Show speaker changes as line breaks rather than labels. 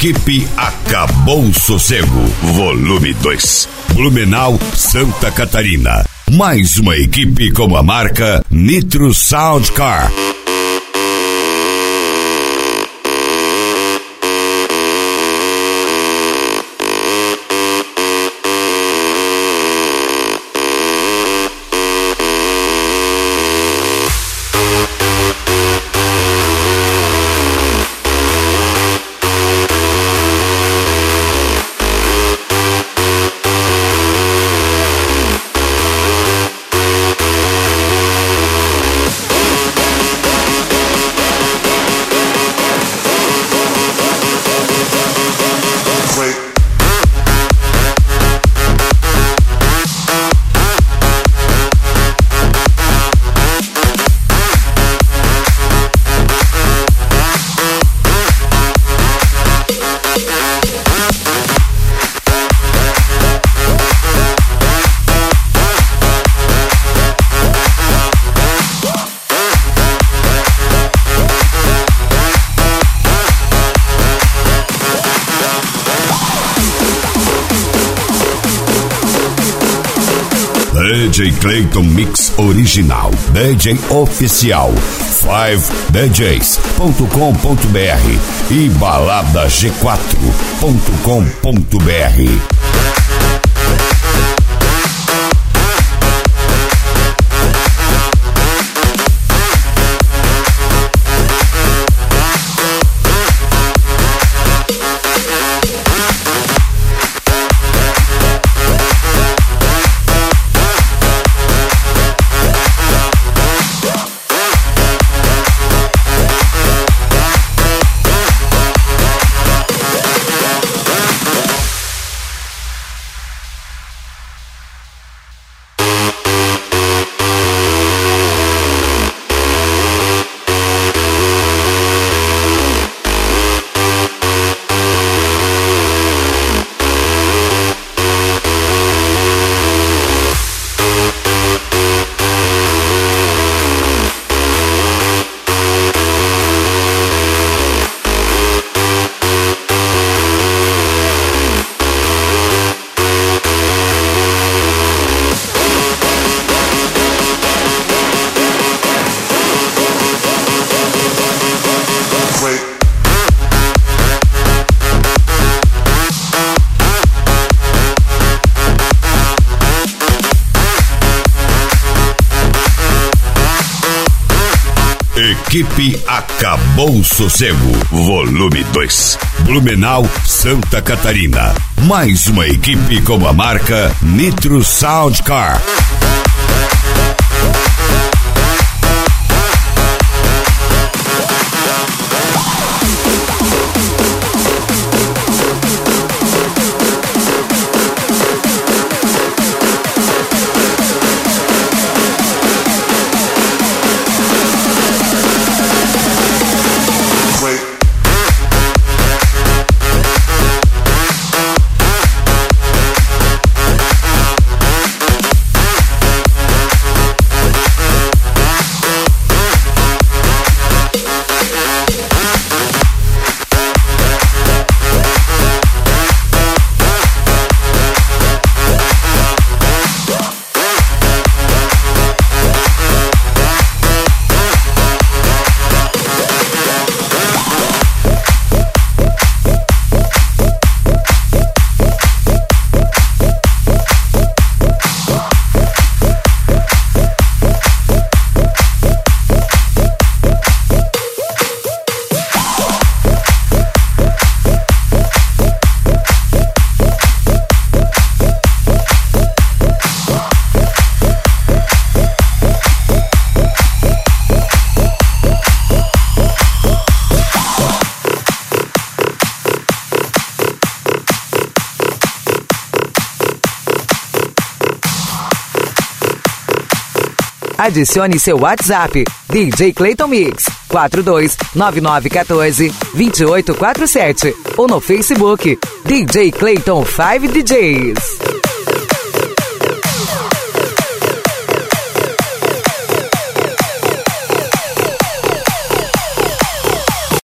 Equipe Acabou o Sossego, volume 2. Blumenau, Santa Catarina. Mais uma equipe com a marca Nitro Sound Car. DJ Clayton Mix Original, DJ Oficial, 5djs.com.br e baladag4.com.br. Equipe Acabou o Sossego, volume 2. Blumenau, Santa Catarina. Mais uma equipe com a marca Nitro Sound Car.
Adicione seu WhatsApp, DJ Clayton Mix, 429914-2847, ou no Facebook, DJ Clayton 5DJs.